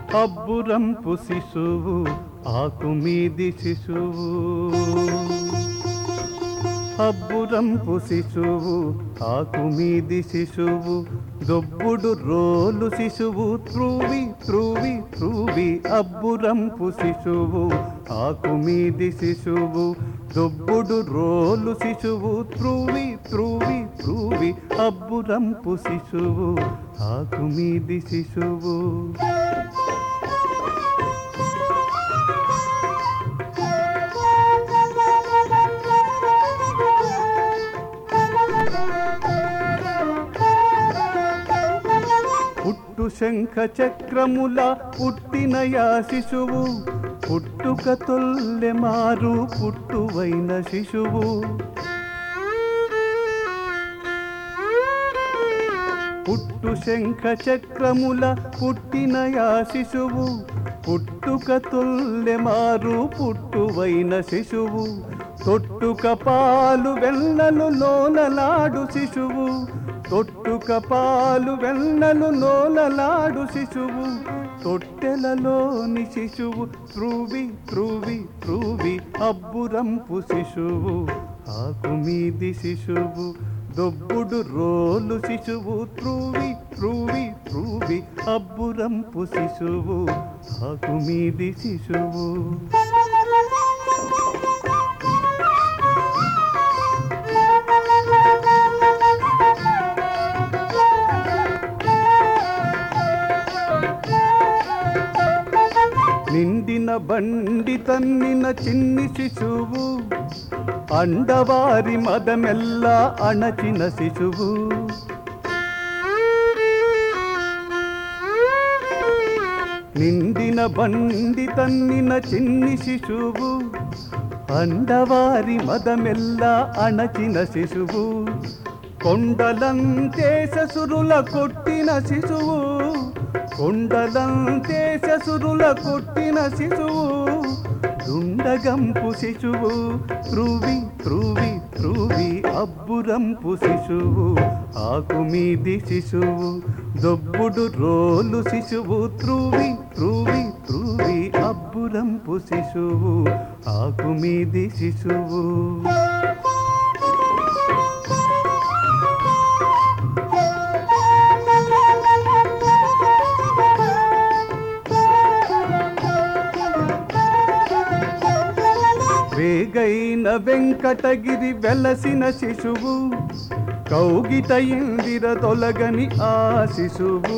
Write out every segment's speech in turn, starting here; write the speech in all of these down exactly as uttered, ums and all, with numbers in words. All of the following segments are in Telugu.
అబ్బురంపు శిశువు ఆకుమీది శిశువు అబ్బురంపు శిశువు ఆకుమీది శిశువు దొబ్బుడు రోలు శిశువు త్రూవి త్రూవి త్రూవి అబ్బురంపు శిశువు ఆకుమీది శిశువు దొబ్బుడు రోలు శిశువు త్రూవి త్రూవి త్రూవి అబ్బురంపు శిశువు ఆకుమీది శిశువు పుట్టు శంఖ చక్రముల పుట్టినయా శిశువు పుట్టుక తొల్లె మారు పుట్టువైన శిశువు పుట్టు శంఖ చక్రముల పుట్టినయా శిశువు పుట్టుక తొల్లె మారు పుట్టువైన శిశువు తొట్టుక పాలు వెన్నలు లోలలాడు శిశువు తొట్టుక పాలు వెన్నలు లోలలాడు శిశువు తొట్టెలలోని శిశువు త్రూవి త్రూవి త్రూవి అబ్బురంపు శిశువు ఆకుమీది శిశువు దొబ్బుడు రోలు శిశువు త్రూవి త్రూవి త్రూవి అబ్బురంపు శిశువు ఆకుమీది శిశువు నిండిన బండి తన్నిన చిన్ని శిశువు అండవారి మదమెల్లా అణచిన శిశువు నిండిన బండి తన్నిన చిన్ని శిశువు అండవారి మదమెల్లా అణచిన శిశువు కొండలంతే ససురుల కొట్టిన శిశువు కొండలంతే ససురుల కొట్టిన శిశువు దుండగంపు శిశువు త్రూవి త్రూవి త్రూవి అబ్బురంపు శిశువు ఆకుమీది శిశువు దొబ్బుడు రోలు శిశువు త్రూవి త్రూవి త్రూవి అబ్బురంపు శిశువు ఆకుమీది శిశువు వేగైన వెంకటగిరి వెలసిన శిశువు కౌగిట ఇందిర తొలగని ఆ శిశువు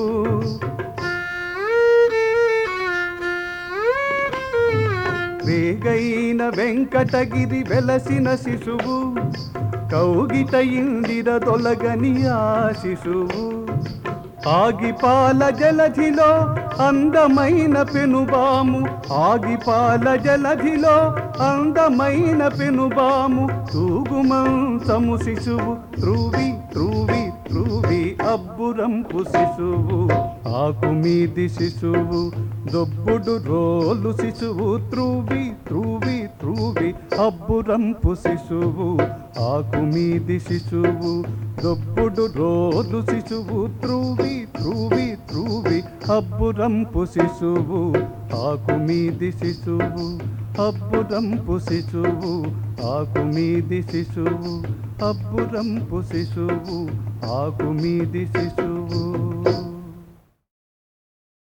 వేగైన వెంకటగిరి వెలసిన శిశువు కౌగిట ఇందిర తొలగని ఆ శిశువు ఆగిపాల జలధిలో అందమైన పెనుబాము ఆగిపాల జలధిలో అందమైన పెనుబాము తూగుమంచము శిశువు త్రూవి త్రూవి త్రూవి అబ్బురంపు శిశువు ఆకుమీది శిశువు దొబ్బుడు రోలు శిశువు త్రూవి త్రూవి త్రూవి అబ్బురంపు శిశువు ఆకుమీది శిశువు దొబ్బుడు రోలు శిశువు త్రూవి త్రూవి త్రూవి అబ్బురంపు శిశువు ఆకుమీది శిశువు అబ్బురంపు శిశువు ఆకుమీది శిశువు అబ్బురంపు శిశువు ఆకుమీది శిశువు